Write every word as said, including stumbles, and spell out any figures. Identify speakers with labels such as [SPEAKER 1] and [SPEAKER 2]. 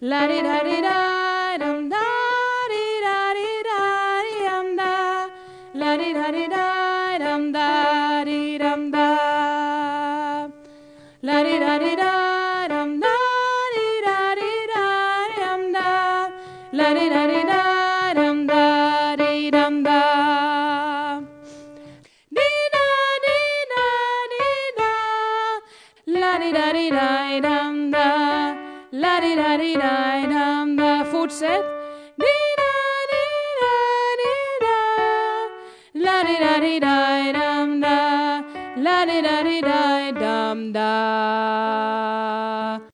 [SPEAKER 1] La di da di da dum da di da di da di dum da. La di da di da dum da di dum da. La di da di da dum da di da di da dum da. La di da di da dum da di dum da. Di da di da di da. La di da di da dum da. La di da di da dum da. Fortsätt. Di da di da di da. La di da di da dum da. La di da di da dum da.